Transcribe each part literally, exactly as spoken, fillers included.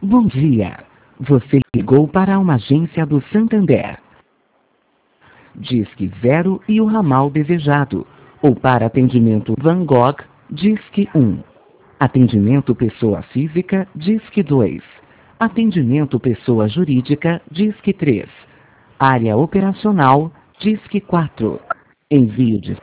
Bom dia. Você ligou para uma agência do Santander. Disque zero e o ramal desejado. Ou para atendimento Van Gogh, Disque um. Atendimento pessoa física, Disque dois. Atendimento pessoa jurídica, Disque três. Área operacional, Disque quatro. Envio de...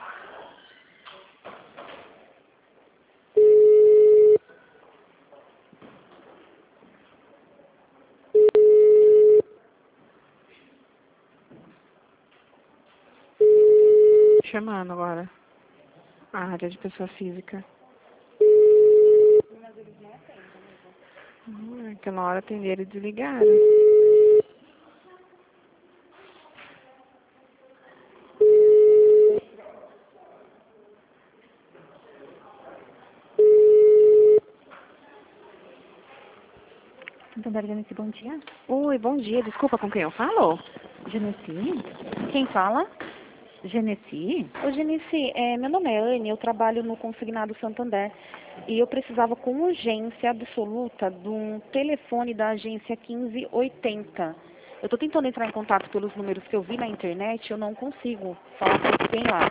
Chamando agora. A área de pessoa física. Hum, é que na hora atenderam e desligaram. Santander Genesi, bom dia. Oi, bom dia. Desculpa, com quem eu falo? Genesi? Quem fala? Genesi? Ô, Genice, é, meu nome é Anne, eu trabalho no Consignado Santander. E eu precisava com urgência absoluta de um telefone da agência quinze oitenta. Eu estou tentando entrar em contato pelos números que eu vi na internet, eu não consigo falar com quem lá.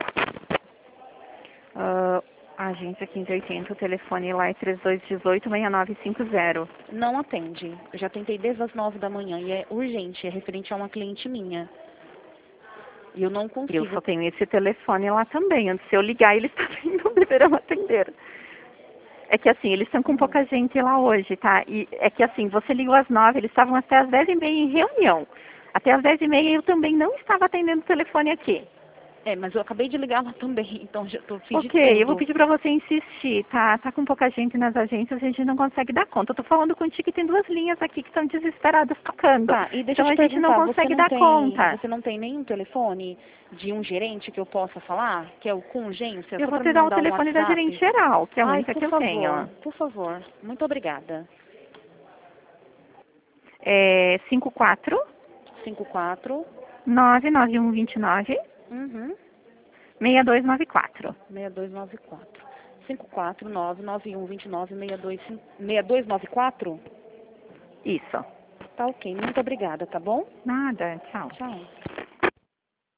Uh, agência quinze oitenta, o telefone lá é três dois um oito, seis nove cinco zero. Não atende. Eu já tentei desde as nove da manhã e é urgente, é referente a uma cliente minha. E eu não consigo. Eu só tenho esse telefone lá também. Se eu ligar, eles também não deverão atender. É que assim, eles estão com pouca gente lá hoje, tá? E é que assim, você ligou às nove, eles estavam até às dez e meia em reunião. Até às dez e meia eu também não estava atendendo o telefone aqui. É, mas eu acabei de ligar lá também, então já tô fiz de Ok, tudo. eu vou pedir para você insistir, tá? Tá com pouca gente nas agências, a gente não consegue dar conta. Eu tô falando contigo e tem duas linhas aqui que estão desesperadas tocando. Tá, e deixa Então eu a te gente não perguntar, consegue você não dar tem, conta. você não tem nenhum telefone de um gerente que eu possa falar, que é o com urgência, Eu só vou para te me dar o mandar um telefone da WhatsApp? gerente geral, que é a Ai, única por que eu favor, tenho. por favor. Muito obrigada. É cinco quatro cinco quatro. nove nove um dois nove Uhum. seis dois nove quatro. seis dois nove quatro. cinco quatro nove nove um dois nove seis dois seis dois nove quatro? Isso. Tá ok, muito obrigada, tá bom? Nada, tchau. Tchau.